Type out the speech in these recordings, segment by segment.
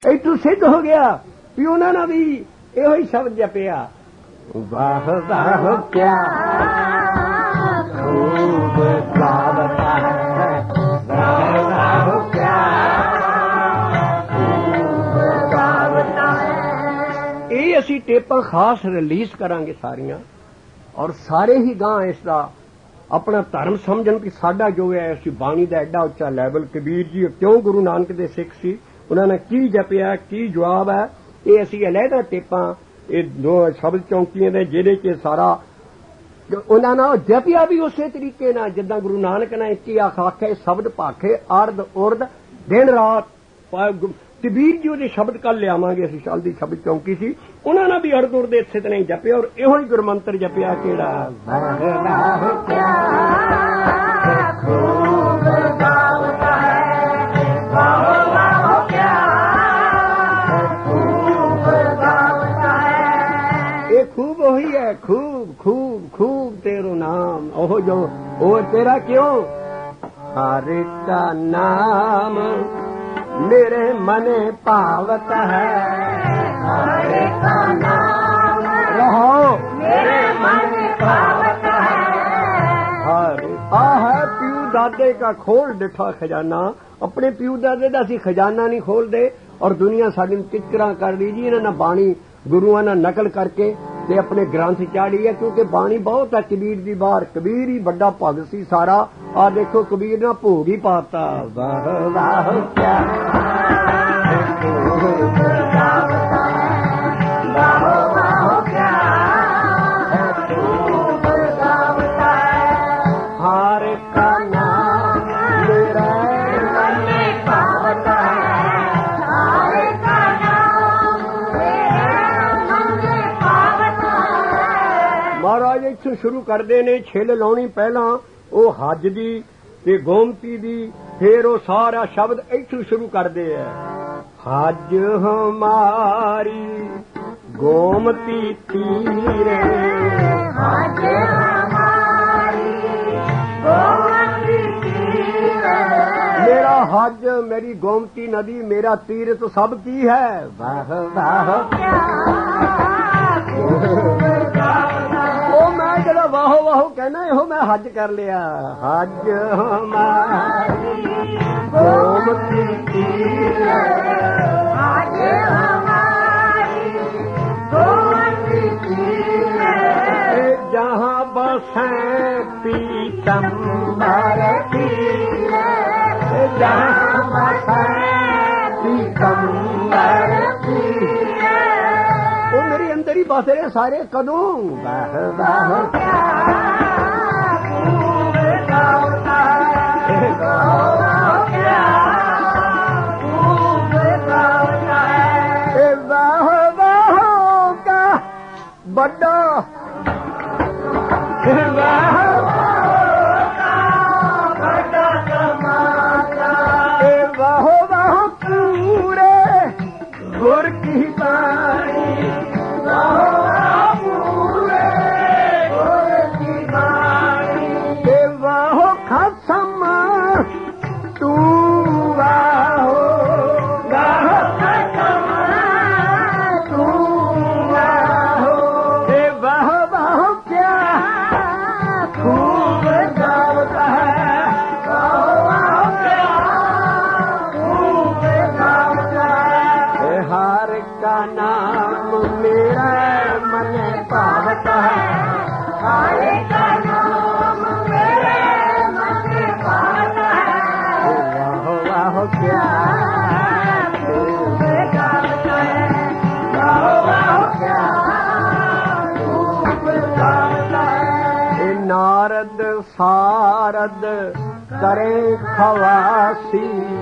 इतों सिद्ध हो गया भी उन्होंने भी यो ही शब्द जपिया वाह वाह क्या खूब गावता है वाह वाह क्या खूब गावता है। ये असी टेपां खास रिलीज करांगे सारियां और सारे ही गां इसका अपना धर्म समझन कि साडा जो है असी बाणी का एडा उच्चा लैवल कबीर जी क्यों गुरु नानक दे सिख सी उन्होंने की जपिया की जवाब है ये असी अलहदा टेपां ये दो शब्द चौंकियां दे जिहदे च सारा उन्होंने जपिया भी उस तरीके ना जिदा गुरु नानक ने एक आखे शब्द भाखे अर्ध उर्द दिन रात कबीर जी उहदे शब्द कल लियावांगे असी कल दी शब्द चौंकी सी उन्होंने भी अर्ध उर्द इसे तरह ही जपिया और इहो ही गुरमंत्र जपिया केड़ा खूब वही है खूब खूब खूब तेरो नाम ओह जो ओ तेरा क्यों हर का नाम मेरे मने पावत है हर का नाम रहो मेरे मने पावत है हर आ है प्यू दादे का खोल डिठा खजाना अपने प्यू दादे का असी खजाना नहीं खोल दे और दुनिया साडी किचरा कर दी जी इन्होंने बाणी गुरुआ ने नकल करके ते अपने ग्रंथ चाड़ी है क्योंकि बाणी बहुत है कबीर दी बार कबीर ही बड़ा भगत सी सारा आ देखो कबीर ने भोग ही पाता वाह वाह क्या हार का नाम मेरा महाराज इत्थों शुरू करते ने छिल लाउणी पहला वो हज दी ते गोमती दी फिर वो सारा शब्द इत्थों शुरू करते है हज हमारी गोमती तीरे हज हमारी गोमती तीरे मेरा हज मेरी गोमती नदी मेरा तीर तो सब की है वाह वाह मैं जरा वाहो वाहो कहना यो मैं हज कर लिया हज हमारी गोमती तीरे हज हमारी गोमती तीरे जहाँ बसे पीतम्बर तीरे जहाँ बसे पीतम्बर तीरे वो मेरे अंदर ही बस रहे सारे कदों वाह वाह वाह का बड़ा वाह वाह पूरे गुर की बाणी नारद सारद करे खवासी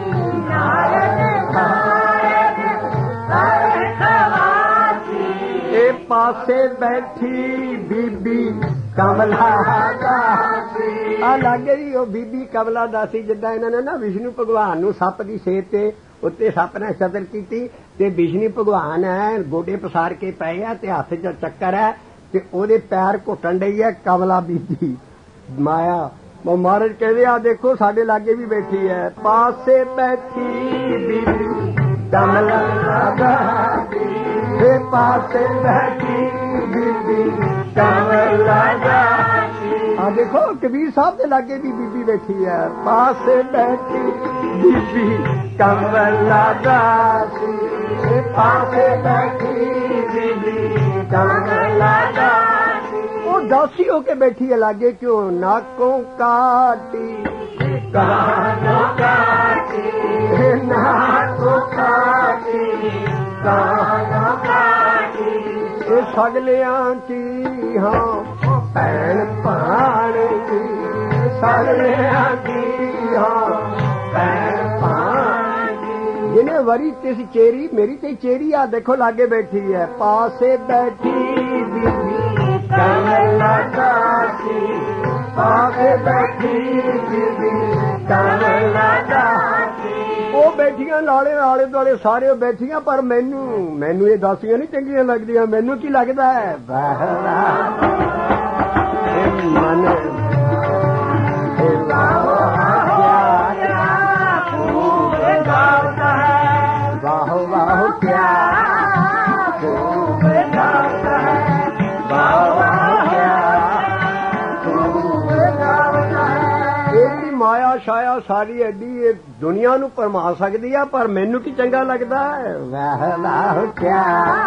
ए पासे बैठी बीबी कमला दासी आ लगे ही वो बीबी कमला दासी जिदा इन्होंने ना विष्णु भगवान नूं सप की सेहत ते उत्ते सप ने सतर की ते विष्णु भगवान है गोडे पसार के पे है ते हाथ च चक्कर है ते ओदे पैर घुटन डई है कमला बीबी माया महाराज कहते आ देखो साडे लागे भी बैठी है पासे बैठी बीबी कमला दासी हे पासे बैठी बीबी कमला दासी। देखो कबीर साहब के लागे भी बीबी बैठी है, पासे बैठी बीबी कमला दासी हे पासे बैठी बीबी कमला दासी। वो दासी होके बैठी है लागे क्यों, नाकों काटी कानों काटी नाकों काटी कानों काटी सगलियां की हाँ भैन भाण की सगलियां की हाँ भैन भाण की। जिन्हें वरी तिस चेरी मेरी ते चेरी आ देखो लागे बैठी है, पासे बैठी बीबी कमला दासी पासे बैठी बीबी कमला दासी। वो बैठियां नाले आले दुआले सारे बैठियां, पर मैनू ये दासियां नहीं चंगियां लगदियां। मैनू की लगदा है मन वाह वाह क्या माया शाया सारी एडी दुनिया नू भरमा सकदी है, पर मैनू की चंगा लगदा है वाह वाह क्या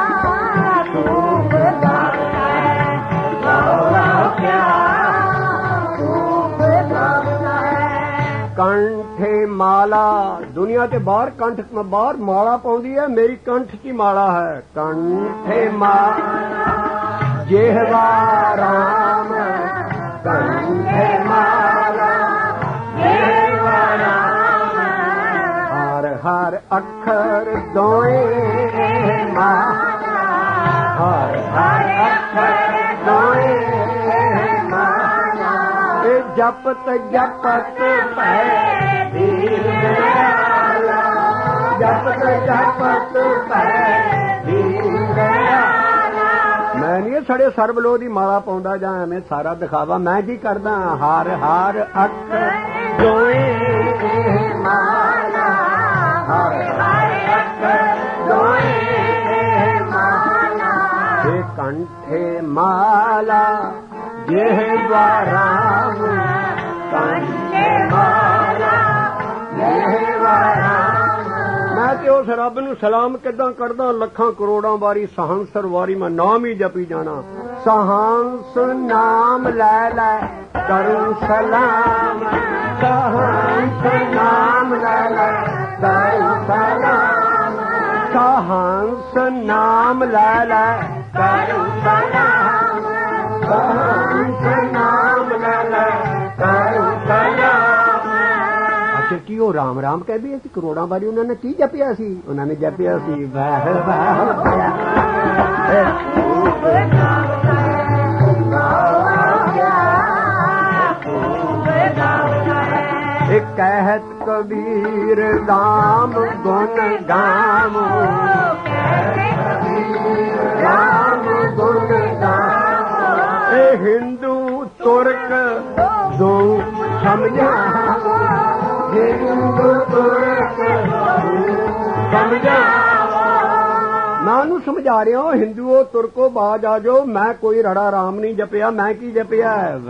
कंठे माला। दुनिया ते बाहर कंठ बाहर माला पाउंदी है, मेरी कंठ की माला है। कंठे माला जेहवा राम कंठे माला जेहवा राम हर हर अक्षर दोए माला हर हर अक्षर दोए माला जपत जपत पै दीन दयाला जपत जपत पै दीन दयाला। मैं नहीं सड़े सरबलो दी माला पाउंदा जां एवें सारा दिखावा, मैं की करदा हर हर अक्षर दोए माला हर हर अक्षर दोए माला कंठे माला जेहवा राम कंठे माला जेहवा राम। मैं ते उस रब नू सलाम किदां करदा, लखां करोड़ां वारी सहंसर वारी मैं नाम ही जपी जाना। सहंस नाम लै लै करूं सलाम सहंस नाम लै लै करूं सलाम सहंस नाम लै लै करूं सलाम सहंस नाम लै लै करूं सलाम। अच्छा की वो राम राम कह भी सी करोड़ां वारी उन्होंने की जपिया सी, उन्होंने जपिया सी वाह वाह कहत कबीर दाम गुण गाम राम गुण गाम हिंदू तुर्क दो समझा हिंदू तुर्क समझा। मैं उन्हें समझा रहा हूँ हिंदुओ तुर्को बाज आ जाओ, मैं कोई रड़ा राम नहीं जपिया, मैं की जपिया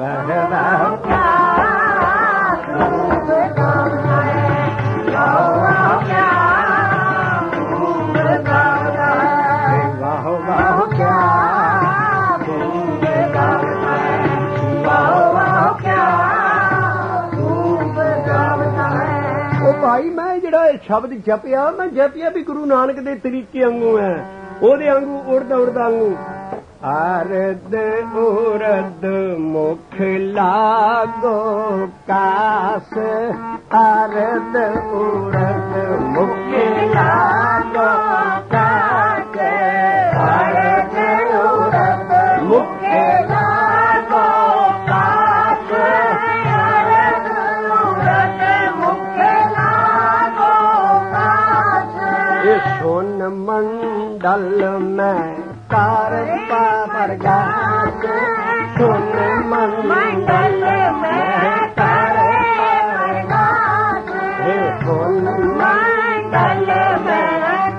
भाई। मैं जड़ा शब्द जपिया मैं जपिया भी गुरु नानक दे तरीके वांगू है, ओदे वांगू उड़दा उड़दा वांगू। अरद उरद मुख लागो कास अरद उरद मुख लागो कास अरद उरद मुख लागो कास अरद उरद मुख लागो कास। ये सोन मंडल में कार प्रकाश सुन मंडल में कार प्रकाश सुन मंडल में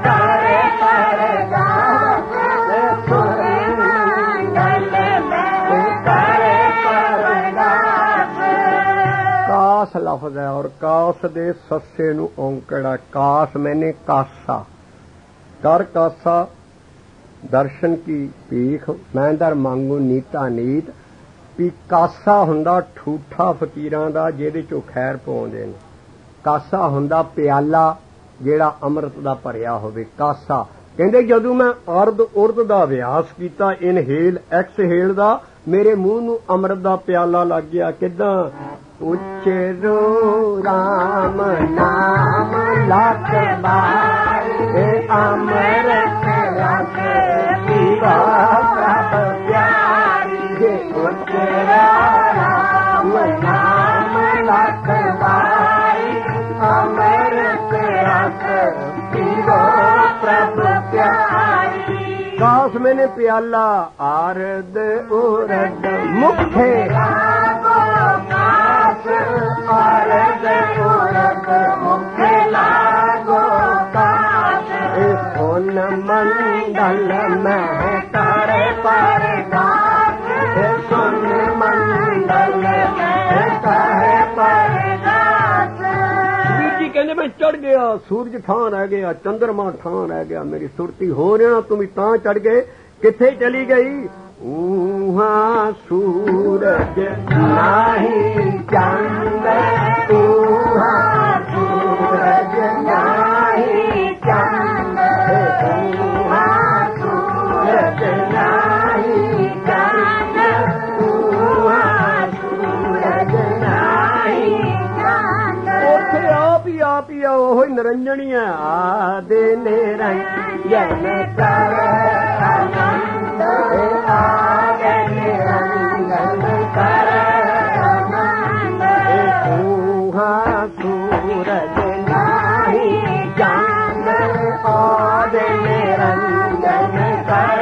कास लफ्ज है और कास दे सस्से नू औंकड़ा कास मैंने कासा कर कासा दर्शन की भीख मैं दर मांगू नीता नीत भी कासा हुंदा ठूठा फकीरां दा जिहदे चों खैर पाउंदे ने कासा हुंदा प्याला जिहड़ा अमृत दा भरिया होवे कासा कहंदे जदों मैं अर्ध उर्द दा अभ्यास कीता इनहेल एक्सहेल दा मेरे मुंह नू अमृत दा प्याला लग गया किदां उच्चरो राम नाम लख बार अमृत रस पीवा प्रभ प्यारी उच्चरो राम नाम लख बार अमृत रस पीवा प्रभ प्यारी कास मैंने प्याला आरद उरद मुखे आरद उरद मुखे लागो काश सोन मंडल में तारे पर दास सोन मंडल में तारे पर दास जी कहने मैं चढ़ गया सूरज ठां रह गया चंद्रमा ठां रह गया मेरी सुरती हो रहा तुम तां चढ़ गए किथे चली गई ऊहा सूरज नाही चंद ऊहा सूरज नाही चंद ऊहा सूरज नाही चंद ऊहा सूरज नाही चंद उथे आप ही ओह निरंजनी है आदे निरंजन कर आनंद आदे निरंजन कर आनंद ऊहा सूरज नाही चंद आदे निरंजन कर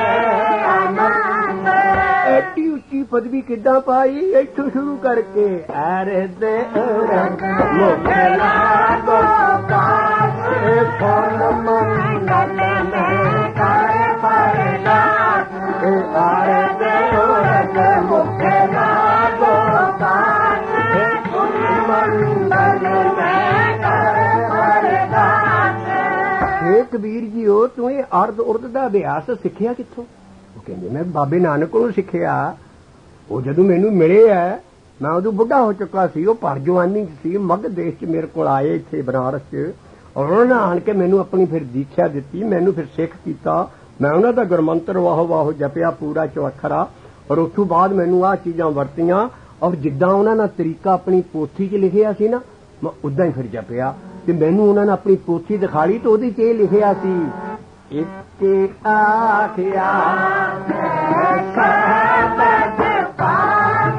आनंद एडी उच्ची पदवी किद्दां पाई इत्थों शुरू करके अरद उरद मुखे लागो काश सोन मंडल में तारे पर दास अरद उरद मुखे लागो काश सोन मंडल में तारे पर दास हे कबीर जी हो तू ये अर्ध उर्द दा अभ्यास सिक्खिया कित्थों कहंदे मैं बाबे नानक कोलों सिक्खिया वो जदों मैनू मिले है मैं उदों बुढ़ा हो चुका सी वो पर जवानी सी मग देश च मेरे को आए इत्थे बनारस च और उन्होंने आन के मैनू अपनी फिर दीक्षा दिती मैनू फिर सिख कीता मैं उन्हां दा गुरमंत्र वाह वाह जपिया पूरा चौखरा और उस बाद मैनू आ चीजां वरतियां और जिद्दां उन्हां ने तरीका अपनी पोथी च लिखिया सी ना मैं उदां ही फिर जपिया ते मैनू उन्हां ने अपनी पोथी दिखाई तो उहदे च लिखिया सी इत्ते आखिया सबद पाठ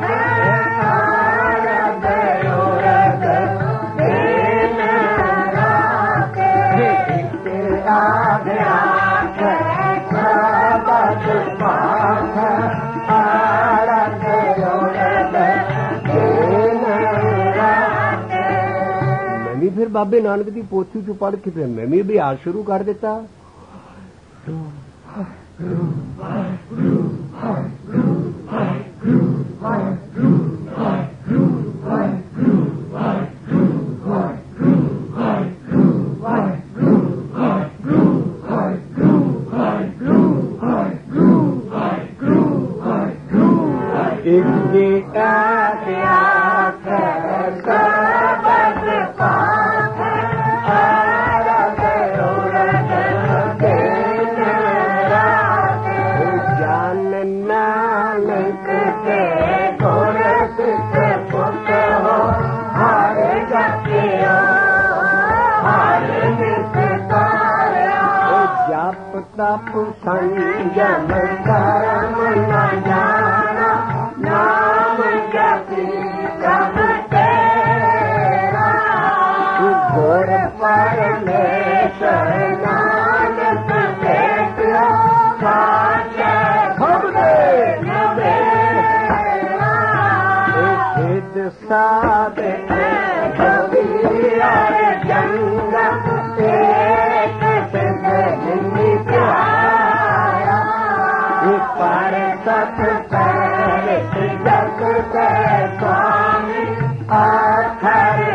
आरद उरद दिन रात इत्ते आखिया सबद पाठ आरद उरद दिन रात मैं भी फिर बाबे नानक दी पोथी चों पढ़ के फिर मैं भी अभ्यास शुरू कर दिता तप संयम कर्म न जाना नाम जपी सब तेरा घोर परमेश्वर नानक देखो साचे सिद्ध साधे जंगम एक सिद्ध पर सत पैर जग के स्वामी आखर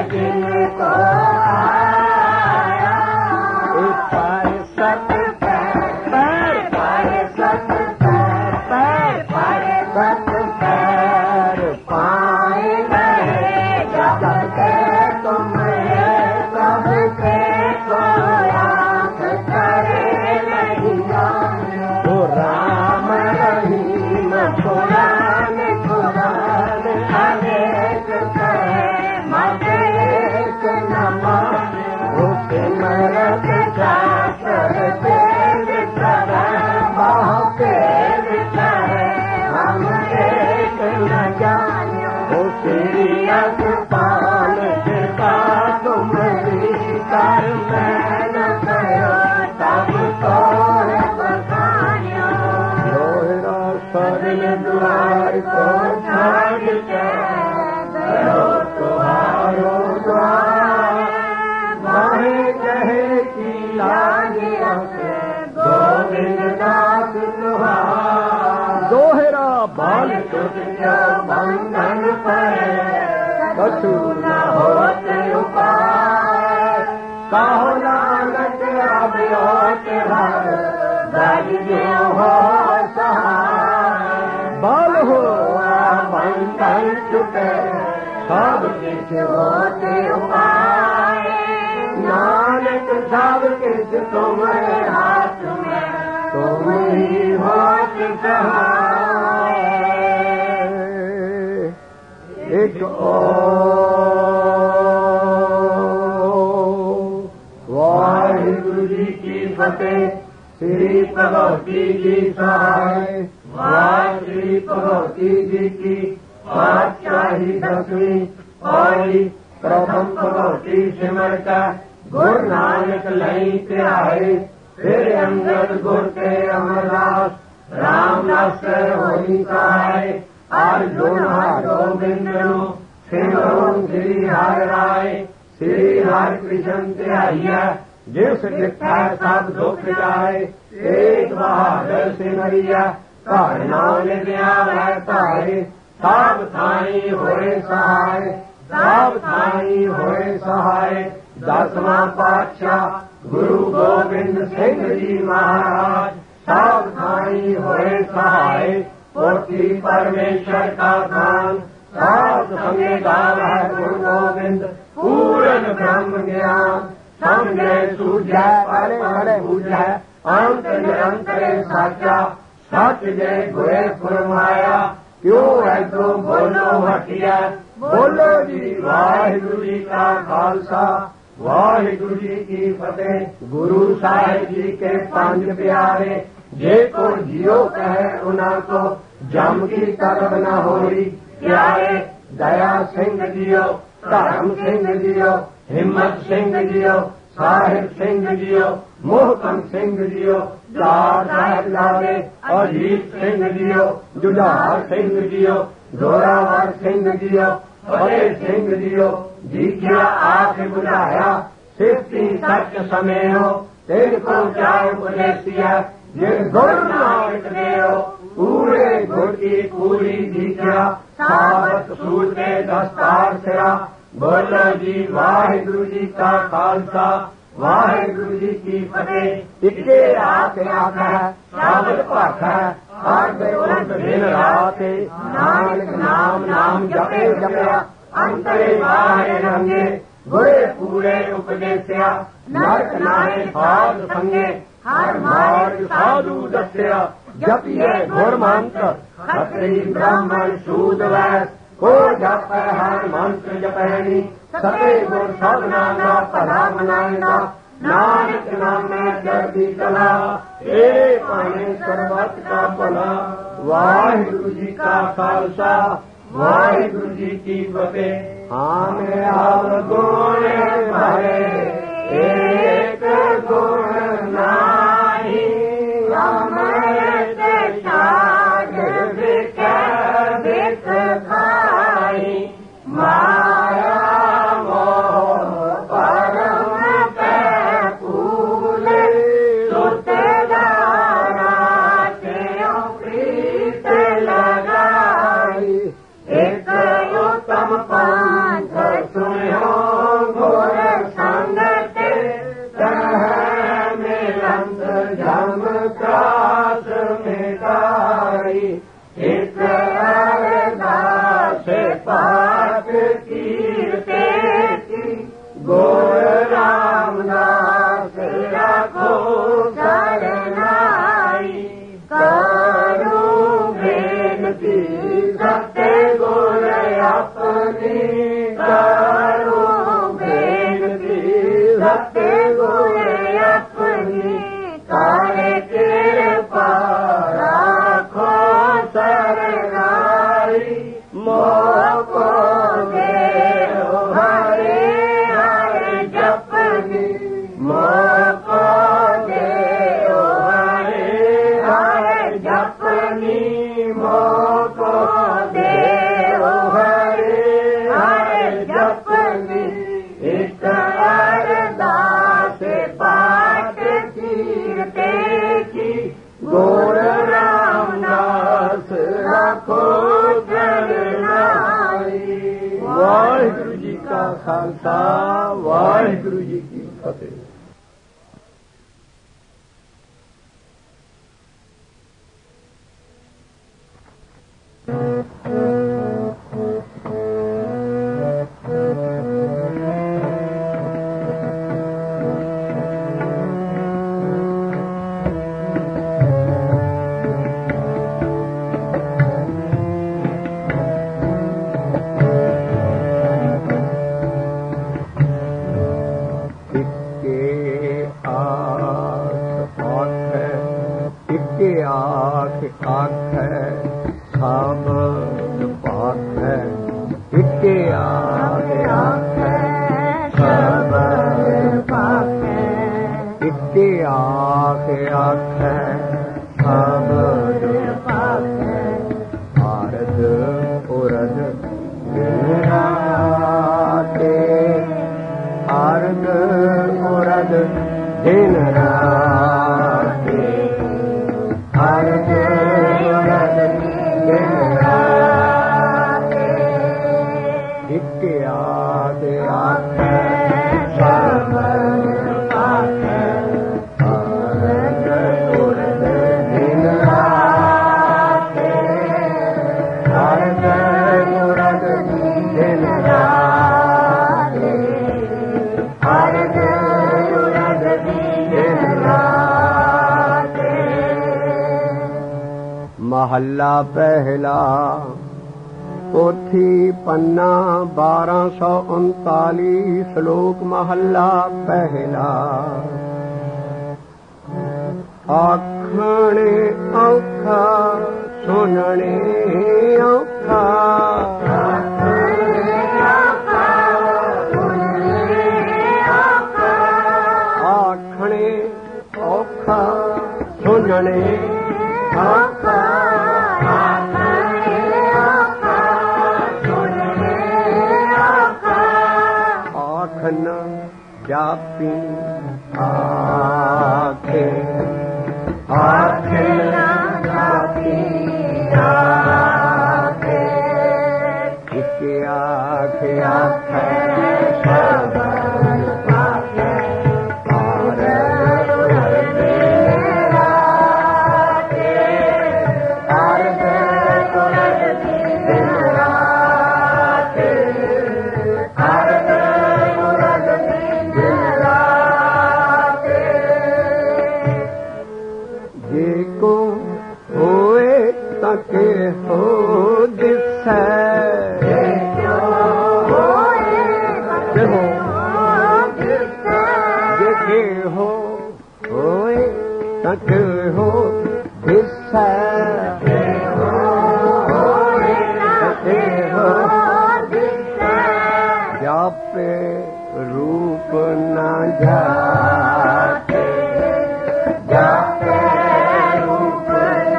द्वार को छाड़ के करो तुम्हारो द्वार माहे कहे की लाज रखे गोविंद दास तुम्हार दोहरा बाल छुट जो बंधन पड़े कछु न होते उपाय कहो नानक अब होत हर दाई देव हो सहाय बाल हो बंधन छुटे सब किछ होते उपाय नानक सब किछ तुम्हारे हाथ में तुम ही होत सहाय एक वाहिगुरु जी की फतेह श्री भगवती जी सहाय श्री भगवती जी की पातशाही दसवीं पौड़ी प्रथम भगवती सिमर का गुरु नानक लई के आए फिर अंगद गुर के अमरदास रामदास होई सहाय अर्जुन गोविंद सिमरो श्री हरि राय श्री हरि कृष्ण त्याइया जिस लिखा सब दुख जाए एक बहादुर सिमरिया घर नाम लिया है तारे सब थाई होए सहाय सब थाई होए सहाय दसवां पातशाह गुरु गोविंद सिंह जी महाराज सब थाई होए सहाय पोथी परमेश्वर का दान सात संगे गाव है गुरु गोविंद पूर्ण ब्रह्म ज्ञान समझे सूझे परे बूझे अंत निरंतर साचा सच जय गुरे फरमाया क्यों है तो बोलो हटिया बोलो जी वाहिगुरु जी का खालसा वाहिगुरु जी की फतेह गुरु साहिब जी के पंज प्यारे जे को जियो कहे उना को जम की तरफ न होई प्यारे दया सिंह जियो धर्म सिंह जियो हिम्मत सिंह जियो साहिब सिंह जियो मोहकम सिंह जियो लाल साहिबजादे अजीत सिंह जियो जुझार सिंह जियो जोरावर सिंह जियो फतेह सिंह जियो जीकिया आख बुझाया सिद्धि सच समेहो तेरे को जाओ उपदेशिया जिन गुरु नानक देव पूरे गुर की पूरी जीकिया साबत सूझे दस्तार सिरा बोलो जी वाहिगुरु जी का खालसा वाहिगुरु जी की फतेह इक्के आख आख है साबत भाख है हर उठ दिन रात नानक नाम नाम जपे जपया अंतरे बाहरे रंगे गुरे पूरे उपदेशया नरक नाहे साध संगे हर मार्ग साधु दस्या जपिए गुर मंत्र खत्री ब्राह्मण सूद वैस को जप हर मंत्र जपैनी सते गुर साधना का भला मनाएगा नानक नाम में चढ़ती कला तेरे पाने सर्वत का भला वाहिगुरु जी का खालसा वाहिगुरु जी की फतेह हमें अब गुण भरे एक गुण नाही अमृत साध बिक बिक खाई माया मोह परम पे फूले सुत दाना से प्रीत लगाई एक उत्तम पंथ सुनो गुर संगत मिलंत जम त्रास मिटाई एक अरदास पाठ कीर्ते की गुर रामदास रखो शरणाई करूं बेनती सत्य गुर अपनी करूं बेनती सत्य गुर अपनी तारे कृपा राखो शरणाई मोको देव हरे हरे जपनी मोको देव हरे हरे जपनी ज्ञानी मोको देव हरे हरे जपनी एक अरदास पाठ कीर्ते की गोर रामदास रखो चरनाई। वाहिगुरु जी का खालसा वाहिगुरु जी की फतेह। महला पहला पोथी पन्ना 1239 श्लोक महला पहला। आखणे औखा सुनने औखा आखणे औखा सुनने औखा आखन जापी आखे आखन जापी आखे इके आखे आखे शबद पाखे रूप न जाते जाते रूप न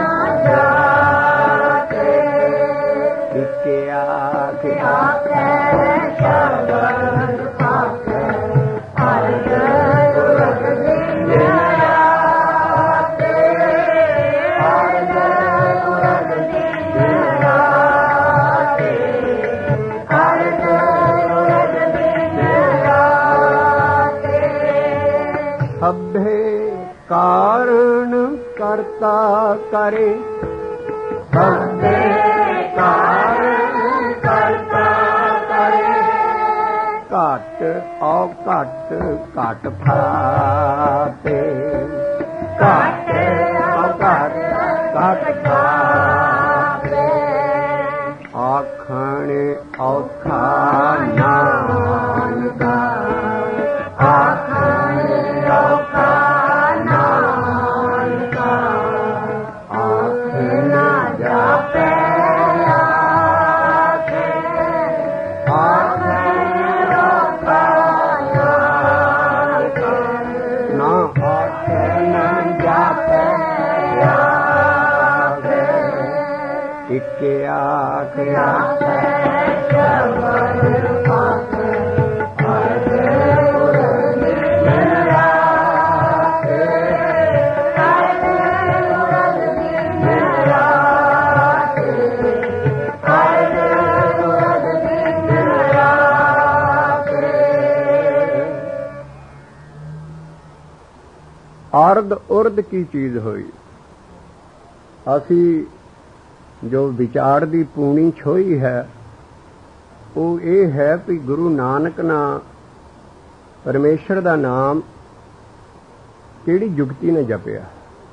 जाते इके आखे आखे शबद पाखे कारण करता करे सभे कारण करता करे घट औ घट घट फाते घट औ घट घट फाते आखणे औखा नानका आखणे औखा इक्के आखिया अर्ध उर्द की चीज हुई। असी जो विचार दी पूनी छोई है वो ये है कि गुरु नानक ना परमेश्वर दा नाम किहड़ी जुगती ने जपिया।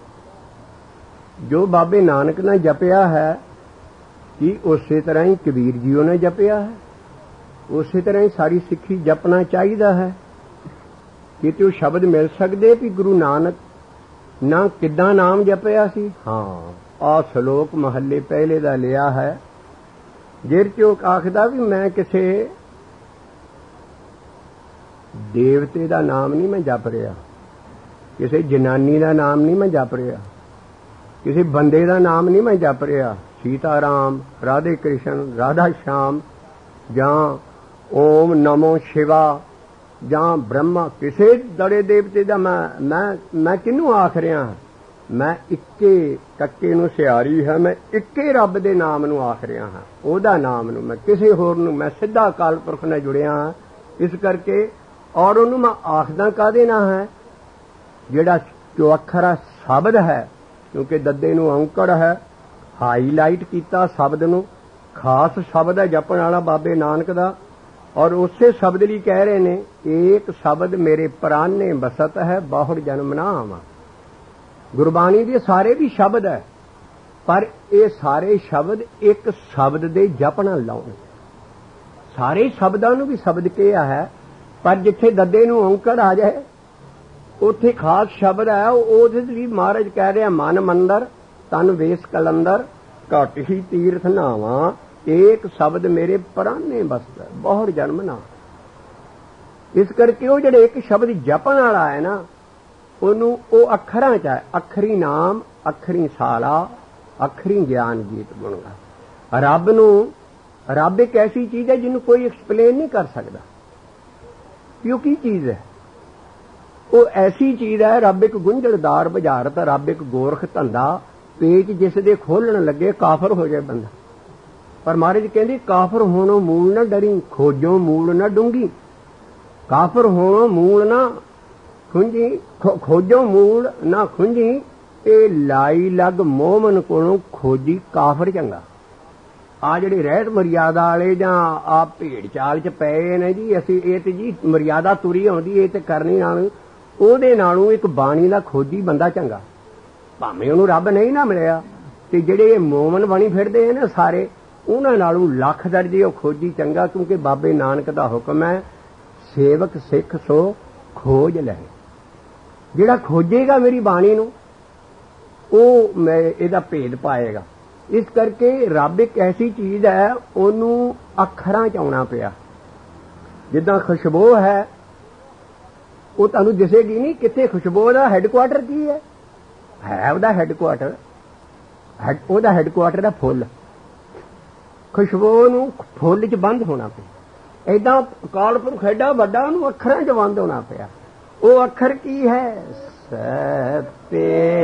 जो बाबे नानक ने जपिया है कि उस तरह ही कबीर जीओ ने जपिया है, उस तरह ही सारी सिक्खी जपना चाहिए है। किते वो शब्द मिल सकते भी गुरु नानक ना किदां नाम जपिया सी। हाँ, आ सलोक महल्ले पहले दा लिया है, जिर च आखदा भी मैं किसे देवते दा नाम नहीं मैं जप रहा, किसी जनानी दा नाम नहीं मैं जप रहा, किसी बंदे दा नाम नहीं मैं जप रहा। सीताराम, राधे कृष्ण, राधा श्याम, जां ओम नमो शिवा, जां ब्रह्मा, किसी दड़े देवते दा मैं किनू आख रहा। मैं इक्के कक्के नू सियारी है, मैं इक्के रब दे नाम नू आख रहा हाँ। ओदा नाम नू मैं किसी होर नू, मैं सीधा अकाल पुरख नाल जुड़िया हाँ। इस करके और ओनू मैं आखदा कादे ना है, जिहड़ा चौअखरा शब्द है, क्योंकि दद्दे नू औंकड़ है, हाईलाइट कीता शब्द नू, खास शब्द है जपण वाला बाबे नानक दा। और उसे शब्द लिए कह रहे ने, एक शब्द मेरे प्राणे बसत है, बहुड़ जन्म नाम। गुरबाणी दे सारे भी शब्द है, पर ये सारे शब्द एक शब्द दे जपना लाउण। सारे शब्दां नूं भी शब्द किहा है, पर जिथे दद्दे नूं औंकड़ आ जाए उत्थे खास शब्द है। ਉਹਦੇ ਲਈ महाराज कह रहे मन मंदर तन वेस कलंदर घट ही तीर्थ नावा, एक शब्द मेरे प्राणे बसता बहुत जन्म ना। इस करके वो जिहड़े एक शब्द जपण वाला है ना, ਉਹਨੂੰ ਉਹ ਅੱਖਰਾਂ ਚ ਹੈ, ਅੱਖਰੀ ਨਾਮ, ਅੱਖਰੀ ਸਾਲਾ, ਅੱਖਰੀ ਗਿਆਨ ਗੀਤ ਗੁਣਗਾ। ਰੱਬ ਨੂੰ, ਰੱਬ ਇੱਕ ਐਸੀ ਚੀਜ਼ ਹੈ ਜਿਹਨੂੰ ਕੋਈ ਐਕਸਪਲੇਨ ਨਹੀਂ ਕਰ ਸਕਦਾ ਕਿ ਉਹ ਕੀ ਚੀਜ਼ ਹੈ। ਉਹ ਐਸੀ ਚੀਜ਼ ਹੈ, ਰੱਬ ਇੱਕ ਗੁੰਝਲਦਾਰ ਬੁਝਾਰਤ, ਰੱਬ ਇੱਕ ਗੋਰਖ ਧੰਦਾ, ਪੇਚ ਜਿਸ ਦੇ ਖੋਲਣ ਲੱਗੇ ਕਾਫਰ ਹੋ ਜਾਏ ਬੰਦਾ। पर महाराज कहते काफर होनो मूल ना डरी, खोजो मूल ना डूंगी। काफर होनो मूल ना खुंजी, खोजो मूल ना खुंजी, ए लाई लग मोमन कोलों खोजी काफर चंगा। आ जिहड़े रहत मर्यादा वाले जां आ भेड़ चाल च पए ने जी, असीं ये ते जी मर्यादा तुरी आउंदी, ये ते करनी नाल ओहदे नालों एक बाणी दा खोजी बंदा चंगा, भावें ओहनूं रब नहीं ना मिलिया। ते जिहड़े मोमन बणी फिरदे ने सारे, उन्हां नालों लख दर्जे वो खोजी चंगा, क्योंकि बाबे नानक दा हुक्म है, सेवक सिख सो खोज लहे। जिहड़ा खोजेगा मेरी बाणी नूं वो मैं इहदा भेद पाएगा। इस करके रब एक ऐसी चीज है, ओनू अखरां च आउणा पिया। जिद्दां खुशबू है वो तुहानूं दिसेगी नहीं, कित्थे खुशबू दा हैडकुआटर की है ਉਹਦਾ ਹੈਡਕੁਆਟਰ, ਉਹਦਾ ਹੈਡਕੁਆਟਰ ਹੈ ਫੁੱਲ। खुशबू नूं फुल च बंद होना पिया। ऐदां अकाल पुरख एडा वड्डा नूं अखरां च बंद होना पिया। वो अखर की है, सत्ते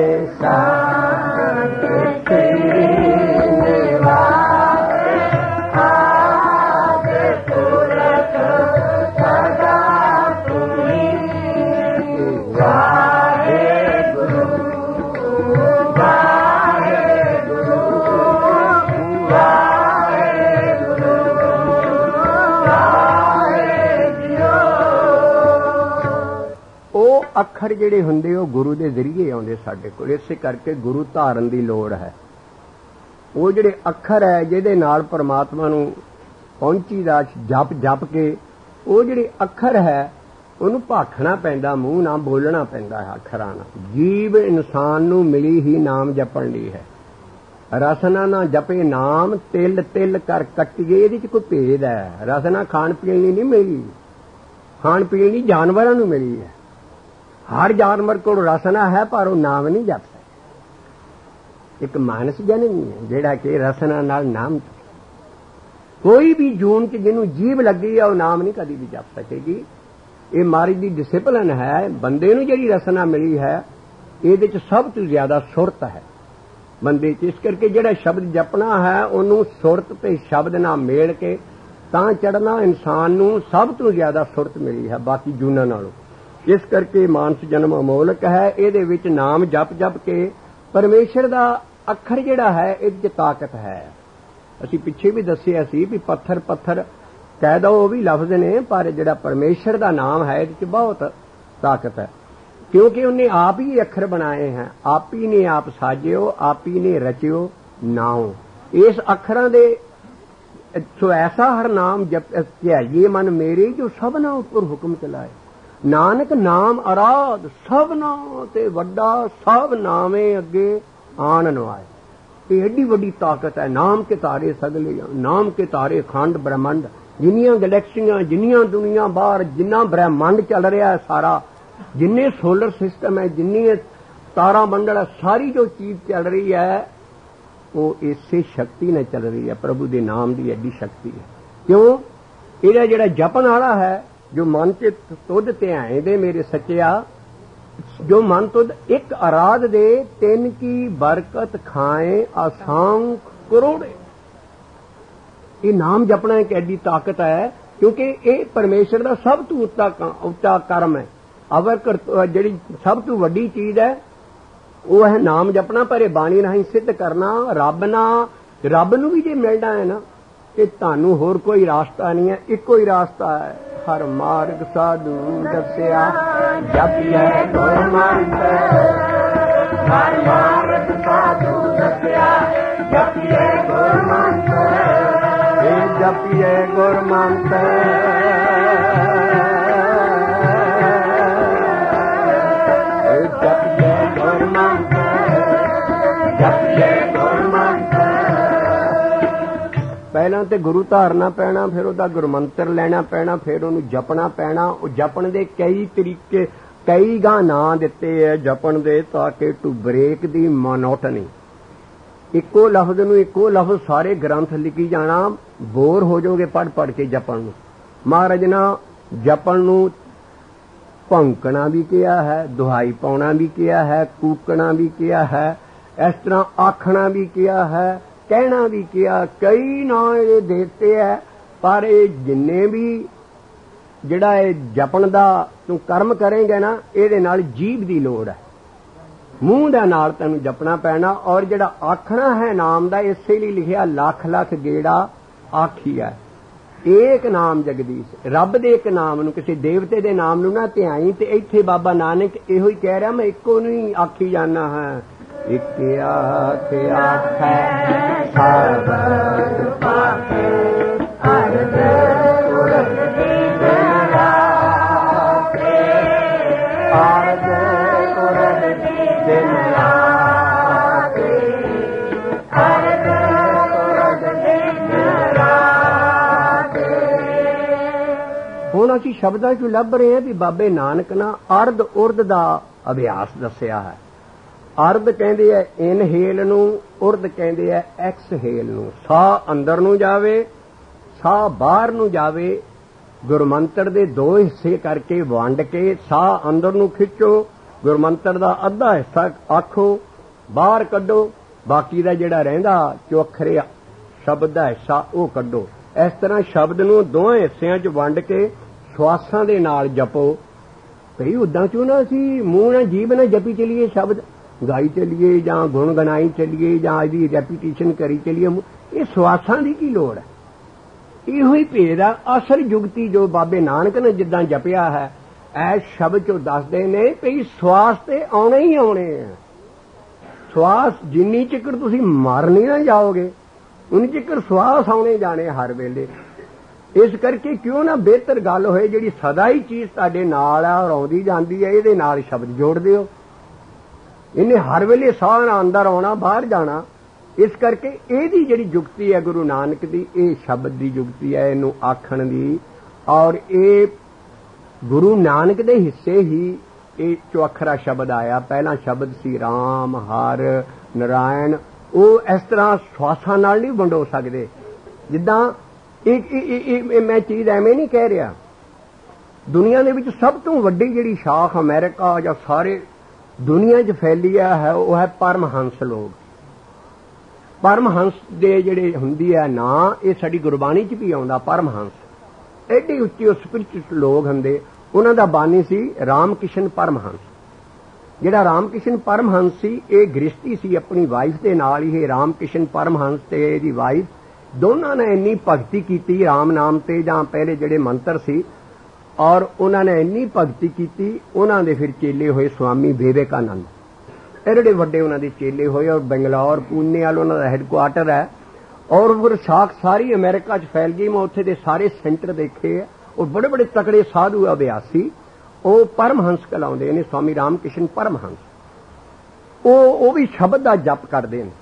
ਅੱਖਰ ਜਿਹੜੇ ਹੁੰਦੇ ਉਹ ਗੁਰੂ ਦੇ ਜ਼ਰੀਏ ਆਉਂਦੇ ਸਾਡੇ ਕੋਲ। ਇਸੇ ਕਰਕੇ ਗੁਰੂ ਧਾਰਨ ਦੀ ਲੋੜ ਹੈ। ਉਹ ਜਿਹੜੇ ਅੱਖਰ ਹੈ ਜਿਹਦੇ ਨਾਲ ਪਰਮਾਤਮਾ ਨੂੰ ਪਹੁੰਚੀਦਾ ਜਪ ਜਪ ਕੇ, ਉਹ ਜਿਹੜੇ ਅੱਖਰ ਹੈ ਉਹਨੂੰ ਭਾਖਣਾ ਪੈਂਦਾ, ਮੂੰਹ ਨਾਲ ਬੋਲਣਾ ਪੈਂਦਾ ਹੈ ਅੱਖਰਾਂ ਨਾਲ। ਜੀਵ ਇਨਸਾਨ ਨੂੰ ਮਿਲੀ ਹੀ ਨਾਮ ਜਪਣ ਲਈ ਹੈ। ਰਸਨਾ ਨਾ ਜਪੇ ਨਾਮ, ਤਿਲ ਤਿਲ ਕਰ ਕੱਟੀਏ, ਇਹਦੇ ਚ ਕੋਈ ਭੇਦ ਹੈ। ਰਸਨਾ ਖਾਣ ਪੀਣ ਲਈ ਨਹੀਂ ਮਿਲੀ, ਖਾਣ ਪੀਣ ਲਈ ਜਾਨਵਰਾਂ ਨੂੰ ਮਿਲੀ ਹੈ। हर जानवर को रसना है पर वो नाम नहीं जप सकते। एक मानस जन ही है जिहड़ा कि रसना नाल नाम, कोई भी जून च जिन्हों जीभ लगी है वह नाम नहीं कभी भी जप सकेगी। ये महाराज दी डिसिपलिन है। बंदे नूं जिहड़ी रसना मिली है इहदे च सब तो ज्यादा सुरत है बंदे च, इस करके जिहड़ा शब्द जपना है उन्होंने सुरत ते शब्द नाल मेल के तां चढ़ना इंसान नूं सब तो ज्यादा सुरत मिली है बाकी जूनां नालों। इस करके मानस जन्म अमोलक है। इहदे विच नाम जप जप के परमेश्वर दा अखर जिहड़ा है इहदे च ताकत है। असीं पिछे भी दस्सिया सी भी पत्थर पत्थर कह दो वो भी लफ्ज ने, पर जिहड़ा परमेश्वर दा नाम है इहदे च बहुत ताकत है, क्योंकि उन्हें आप ही अखर बनाए हैं, आप ही ने आप साजियो, आप ही ने रचियो नाओ। इस अखरां दे सो ऐसा हर नाम जप ध्याइए मन मेरे जो सबना उपर हुक्म चलाए। नानक नाम आराध सबना ते वड्डा सब नामे अगे आन नवाए। ये एडी वड्डी ताकत है। नाम के तारे सगले, नाम के तारे खंड ब्रह्मंड, जिन्नियां गैलेक्सियां, जिन्नियां दुनिया बाहर, जिन्ना ब्रह्मंड चल रहा है सारा, जिन्ने सोलर सिस्टम है, जिन्नी तारा मंडल है, सारी जो चीज चल रही है वो इसे शक्ति ने चल रही है। प्रभु के नाम की एडी शक्ति है। क्यों? इहदा जिहड़ा जपन वाला है, जो मन च तुद ध्याए दे मेरे सच्चिया, जो मन तुद एक आराध दे तिन की बरकत खाए असंख करोड़े। ये नाम जपना एक एडी ताकत है, क्योंकि ये परमेश्वर का सब तो उच्चा कर्म है। अवर जिहड़ी सब तो वड्डी चीज है वो है नाम जपना, पर यह बाणी राही सिद्ध करना। रब नूं भी जे मिलना है ना कि तानू होर कोई रास्ता नहीं है, इको ही रास्ता है। हर मार्ग साधु दस्या जपिए गुरमंत्र, हर मार्ग साधु दस्या जपिए गुरमंत्र, जपिए गुरमंत्र, जपिए गुरमंत्र, जपिए गुरमंत्र। पहला तो गुरु धारना पैना, फिर उसका गुरमंत्र लेना पैना, फिर उन्हें जपना पैना। जपन के कई तरीके, कई गा नां दिते है जपन दे, ताकि टू ब्रेक दी मोनोटनी। इको लफ्ज नूं इको लफ्ज सारे ग्रंथ लिखी जाना, बोर हो जाओगे पढ़ पढ़ के जपन नूं। महाराज ना जपन नूं भौंकना भी किया है, दुहाई पाउना भी किया है, कूकना भी किया है, इस तरह आखना भी किया है, कहना भी किया, कई ना ये देते है। पर ये जिन्ने भी जिहड़ा जपन दा तू कर्म करेंगे ना, इहदे नाल जीभ दी लोड़ है, मूंह दे नाल तैनूं जपना पैना। और जिहड़ा आखना है नाम दा, इसे लिए लिखिया लख लख गेड़ा आखिया। एक नाम जगदीश, रब दे एक नाम नूं, किसी देवते दे नाम नूं ना ध्याई। ते इत्थे बाबा नानक इहो ही कह रहा, मैं इको नूं ही आखी जाना है। एक आख आखै सबद पाके, अरद तुरत दिन राते, अरद तुरत दिन राते, अरद तुरत दिन राते। हुण असीं शब्दां चों लभ रहे हैं भी बाबे नानक ना अर्ध उर्द दा अभ्यास दस्सिया है। अर्ध कहते हैं इनहेल नूं, उर्द कहते हैं एक्सहेल नूं। साह अंदर नूं जावे, साह बाहर नूं जावे। गुरमंत्र दे दो हिस्से करके वंड के साह अंदर नूं खिच्चो, गुरमंत्र दा अद्धा हिस्सा आखो, बाहर कड्डो, बाकी दा जिहड़ा रहिंदा चौखरे शब्द दा हिस्सा वो कड्डो। इस तरह शब्द नूं दोवें हिस्सिਆਂ 'ਚ वंड के श्वासां दे नाल जपो। भई उदां क्यों ना असीं मूंह नाल जीभ नाल जपी चलीए, शब्द गाई चलिए जां गुण गनाई चलिए जां इहदी रैपीटिशन करी चलिए। ये श्वासां दी की लोड़ है? इहो ही भेद है। असल जुगती जो बाबे नानक ने जिद्दां जपिया है, ऐ शब्द चो दसदे ने भई श्वास ते आउणे ही आउणे है। श्वास जिन्नी चिकर तुसीं मर नहीं ना जाओगे, उन्नी चिकर श्वास आउणे जाने हर वेले। इस करके क्यों ना बेहतर गल होए जिहड़ी सदा ही चीज तुहाडे नाल आ और आउंदी जांदी है, इहदे नाल शब्द जोड़ दिओ। इन्हें हर वेले साह नाल अंदर आउणा, बाहर जाना। इस करके इहदी जिहड़ी जुगती है गुरु नानक दी, ये शब्द दी जुगती है इहनूं आखण दी। और ये गुरु नानक दे हिस्से ही ये चौखरा शब्द आया। पहला शब्द सी राम, हर, नारायण वो इस तरह श्वासां नाल नहीं वंडो सकदे। जिद्दां मैं चीज एवें नहीं कह रहा, दुनिया दे विच सब तो वड्डी जिहड़ी शाख अमेरिका जां सारे दुनिया च फैली है वो है परमहंस लोग। परमहंस दे जिहड़े हुंदी है ना, ये साडी गुरबाणी च भी आउंदा परमहंस। एडे उच्चे स्पिरिचुअल लोग हुंदे। उन्हां दा बानी सी राम किशन परमहंस। जिहड़ा राम किशन परमहंस सी ये गृहस्थी सी अपनी वाइफ दे नाल ही। राम किशन परमहंस ते इहदी वाइफ दोनों ने इन्नी भगती की राम नाम ते जां पहले जिहड़े मंत्र सी, और उन्होंने इन्नी भगती की। उन्होंने फिर चेले होए स्वामी विवेकानंद, एडे वड्डे उन्होंने चेले होए। और बेंगलौर पुणे वाल उन्होंने हैडकुआटर है, और फिर शाख सारी अमेरिका च फैल गई। मैं उत्थे दे सारे सेंटर देखे, और बड़े बड़े तकड़े साधु अभ्यासी वो परमहंस कहलाउंदे ने, स्वामी राम किशन परमहंस। वो भी शब्द का जप करते हैं।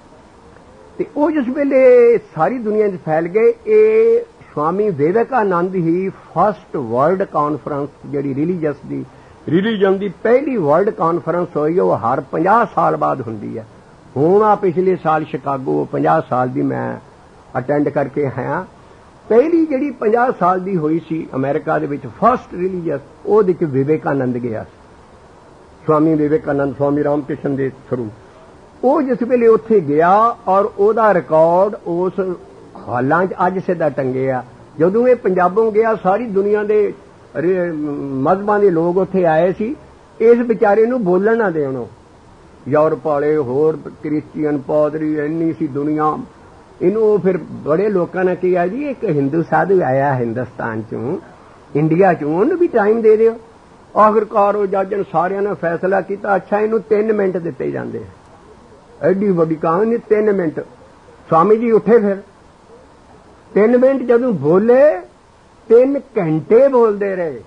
ते वो जिस वेले सारी दुनिया च फैल गए, ये स्वामी विवेकानंद ही फर्स्ट वर्ल्ड कॉन्फ्रेंस जिहड़ी रिलीजन दी पहली वर्ल्ड कॉन्फ्रेंस हुई, वो हर 50 साल बाद हुंदी है। हुण आ पिछले साल शिकागो 50 साल दी मैं अटेंड करके आया। पहली जिहड़ी 50 साल दी हुई सी अमेरिका दे विच फर्स्ट रिलीजियस, ओहदे च विवेकानंद गया, स्वामी विवेकानंद स्वामी राम किशन दे थ्रू। वो जिस वेले उत्थे गया और ओहदा रिकॉर्ड उस हालां च अज सिद्धा टंगिया। जदों ये पंजाबों गया, सारी दुनिया दे मजहबां दे लोग उत्थे आए सी, इस बेचारे नूं बोलण ना देण। यूरोप वाले होर क्रिश्चियन पादरी इन्नी सी दुनिया। इनू फिर बड़े लोगों ने कहा जी एक हिंदू साधु आया हिंदुस्तान चों, इंडिया चों, उन्हें भी टाइम दे दिओ। आखिरकार वो जज ने सारिਆਂ ने फैसला किया, अच्छा इनू 3 मिनट दिते जांदे। एडी वड्डी कहानी 3 मिनट। स्वामी जी उठे, फिर 3 मिनट जदों बोले 3 घंटे बोलते रहे।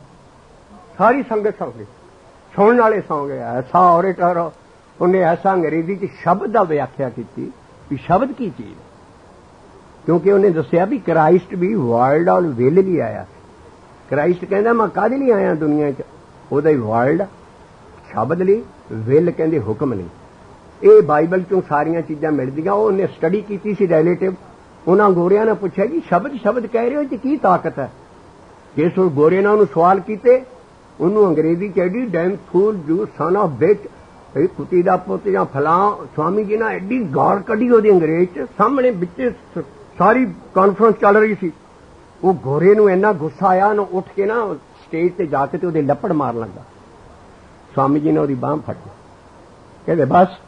सारी संगत सौ गई, सुनने वाले सौ गए। ऐसा ऑरेटर उन्हें ऐसा अंग्रेजी च शब्द का व्याख्या की भी शब्द की चीज, क्योंकि उन्हें दसिया भी क्राइस्ट भी वर्ल्ड और विल भी आया। क्राइस्ट कहता मैं काहदे लई आया दुनिया च, ओहदा ही वर्ल्ड शब्द लई, विल कहंदे हुक्म नहीं। ये बाइबल चों सारियां चीजां मिलदियां। उन्हें स्टडी की सी रिलेटिव। उन्होंने गोरिया ने पूछा जी शब्द कह रहे हो जी की ताकत है। जिस गोरे ने उन्होंने सवाल किए, उन्होंने अंग्रेजी च एडी डैम फूल जू सन ऑफ बिच, कुत्ती दा पुत या फलां। स्वामी जी ने एडी गाल कढ़ी ओहदी अंग्रेज च, सामने बिच सारी कॉन्फ्रेंस चल रही सी। वो गोरे नूं इन्ना गुस्सा आया, उन्हें उठ के ना स्टेज ते जाके ते ओहदे लपड़ मार लगा। स्वामी जी ने ओहदी बांह फड़ ली, कहते बस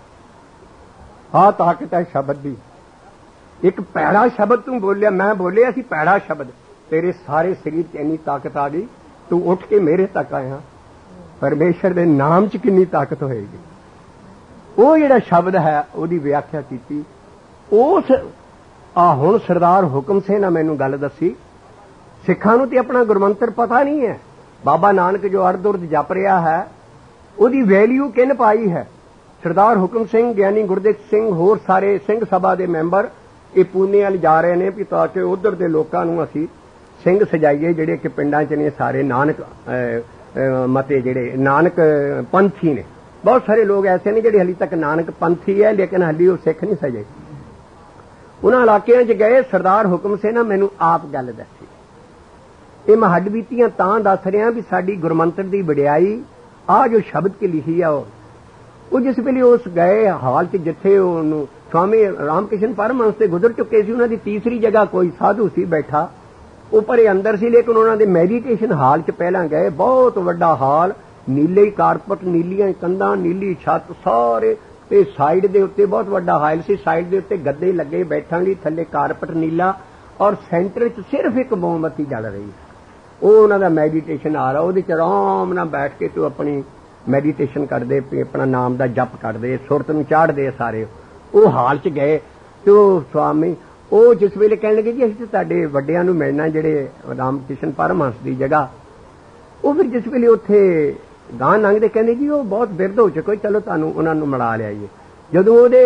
आ ताकत है शब्द दी। एक पैड़ा शब्द तू बोलिया, मैं बोलिया सी पैड़ा शब्द, तेरे सारे शरीर च इन्नी ताकत आ गई, तू उठ के मेरे तक आया। परमेश्वर दे नाम च कितनी ताकत होएगी। वो जिहड़ा शब्द है ओहदी व्याख्या की। उस हुण सरदार हुकम सिंह ने मैनू गल दसी, सिखां नूं ते अपना गुरमंत्र पता नहीं है। बाबा नानक जो अर्ध उर्ध जप रहा है, ओहदी वैल्यू किन पाई है। सरदार हुकम सिंह, ज्ञानी गुरदित सिंह, होर सारे सिंह सभा के मैंबर ये पुणे वाल जा रहे हैं भी ताकि उधर के लोगों नूं असीं सिंह सजाइए जिहड़े कि पिंडां च ने सारे नानक मते जिहड़े नानक पंथी ने। बहुत सारे लोग ऐसे ने जिहड़े हाली तक नानक पंथी है लेकिन हाली वो सिख नहीं सजे। उन्हां इलाकिਆਂ च गए। सरदार हुकम सिंह ने मैनू आप गल दसी। ये मैं हड्ड बीतियां तां दस रहा भी साडी गुरमंत्र की वडियाई आ जो शब्द के लिखी है। वो जिस वेले उस गए हाल च जिथे स्वामी रामकिशन परमहंस से गुजर चुके सी, उन्होंने तीसरी जगह कोई साधु सी बैठा, ऊपर अंदर सी, लेकिन उन्होंने मेडिटेशन हाल च पहला गए। बहुत वड्डा हाल, नीले कारपट, नीलियां कंधां, नीली छत, सारे ते साइड दे उत्ते बहुत वड्डा हाल सी। साइड दे उत्ते गद्दे लगे बैठण लई, थल्ले कारपट नीला, और सेंटर च सिर्फ एक मोमबत्ती जल रही। वो उन्होंने मैडिटेशन आ रहा, वो आराम नाल बैठ के तो अपनी मैडिटेशन करते, अपना नाम का जप करते, सुरत नूं चाढ़ते सारे। वो हाल च गए तो स्वामी वो जिस वेले कहने लगे जी असीं तुहाडे वड्डियां नूं मिलना जिहड़े रामकिशन परमहंस की जगह। वो फिर जिस वेले उत्थे गांह लंघदे कहंदे जी वो बहुत बिरध हो चुके, चलो तुहानूं उन्हां नूं मिला लिआईए। जदों ओहदे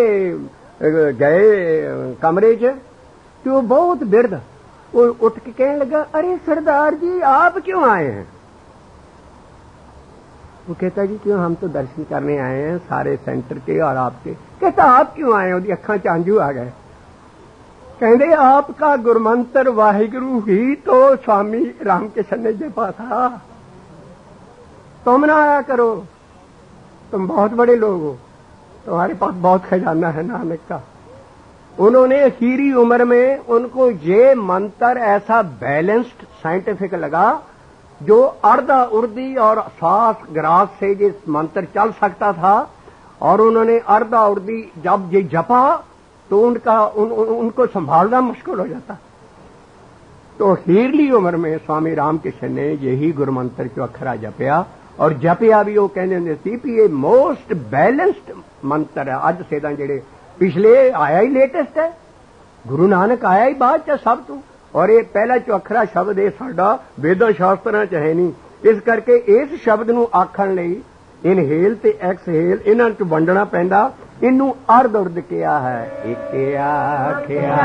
गए कमरे च तो वो बहुत बिरध, वो उठ के कहने लगा, अरे सरदार जी आप क्यों आए हैं? वो कहता जी क्यों, हम तो दर्शन करने आए हैं सारे सेंटर के और आपके। कहता आप क्यों आए? उसकी अखां च आंजू आ गए। कहते आपका गुरमंत्र वाहिगुरु ही तो स्वामी रामकिशन ने जपा था, तुम ना आया करो, तुम बहुत बड़े लोग हो, तुम्हारे पास बहुत खजाना है नानक का। उन्होंने आखिरी उम्र में उनको ये मंत्र ऐसा बैलेंस्ड साइंटिफिक लगा जो अर्धा उर्दी और श्वास ग्रास से ये मंत्र चल सकता था, और उन्होंने अर्धा उर्दी जब ये जपा तो उनको संभालना मुश्किल हो जाता। तो हीरली उम्र में स्वामी रामकिशन ने यही गुरमंत्र क्यों अखरा जपया, और जपया भी वो कहते सी भी ये मोस्ट बैलेंस्ड मंत्र है। अज से जेड़े पिछले आया ही लेटेस्ट है, गुरु नानक आया ही बाद च सब तू, और ये पहला चौखरा शब्द ये साडा वेदां शास्त्रां च है नहीं। इस करके इस शब्द नूं आखण लई इनहेल ते एक्सहेल इन्हां च वंडना पैंदा। इनू अर्ध उर्द किया है। एक आख्या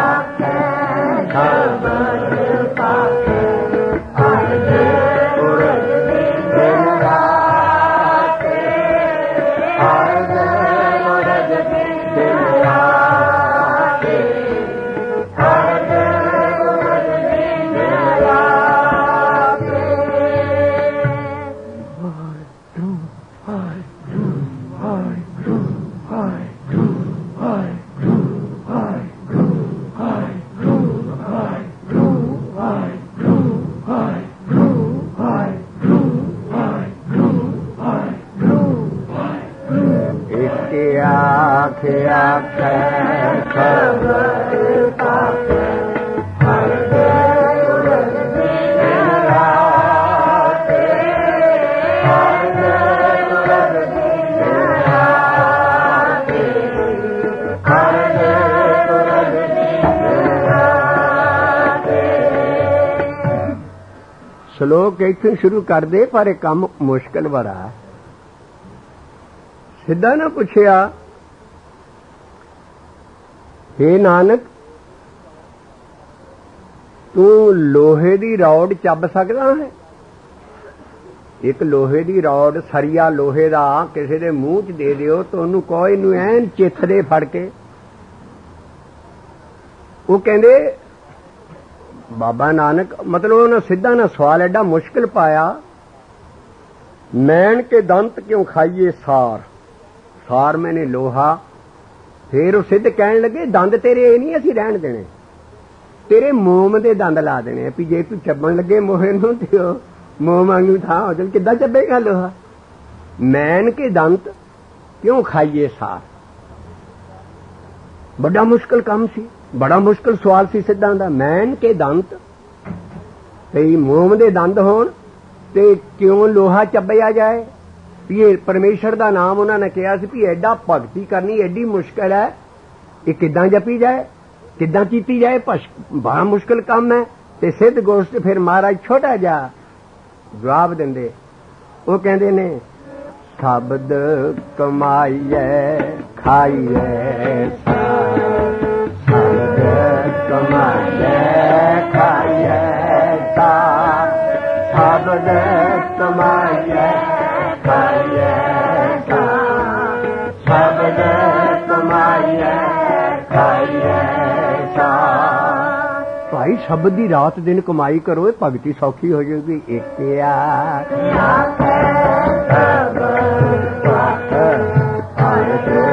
श्लोक इत्थों शुरू कर दे, पर यह काम मुश्किल बड़ा है। सिद्धा ना पूछया हे नानक तू लोहे दी रॉड चब सकदा है? एक लोहे दी रॉड सरिया लोहे दा किसी दे मूंह च दे दिओ तो उन्होंने कहो इनू ऐन चिथ दे फड़ के। वो कहंदे बाबा नानक मतलब उन्होंने सिद्धा ना सवाल एडा मुश्किल पाया, मैन के दंत क्यों खाइए सार, सार मैंने लोहा। फिर वो सिद्ध कहन लगे दंद तेरे नहीं असीं रहन देने, तेरे मोम दे दंद ला देने भी जे तू चबन लगे मोहे नूं ते मोम वांगू था हो जाए, किद्दां चबेगा लोहा। मैन के दंत क्यों खाइए सार, बड़ा मुश्किल काम सी, बड़ा मुश्किल सवाल सी सिद्धां दा। मैन के दंत ते मोम दे दंद होण ते क्यों लोहा चबया जाए? ये परमेश्वर दा नाम उन्होंने कहा भी एडा भगती करनी एडी मुश्किल है, ये किद्दां जपी जाए, किद्दां कीती जाए, बड़ा मुश्किल काम है। ते सिद्ध गोष्ठ फिर महाराज छोटा जा जवाब देंदे, वो कहंदे ने शब्द कमाइए खाइए शब्द कमाइए खाइए शब्द कमाइए खाइए शब्द कमाइए खाइए। भाई शब्द की रात दिन कमाई करो, भगती सौखी हो जाएगी। एक आख्या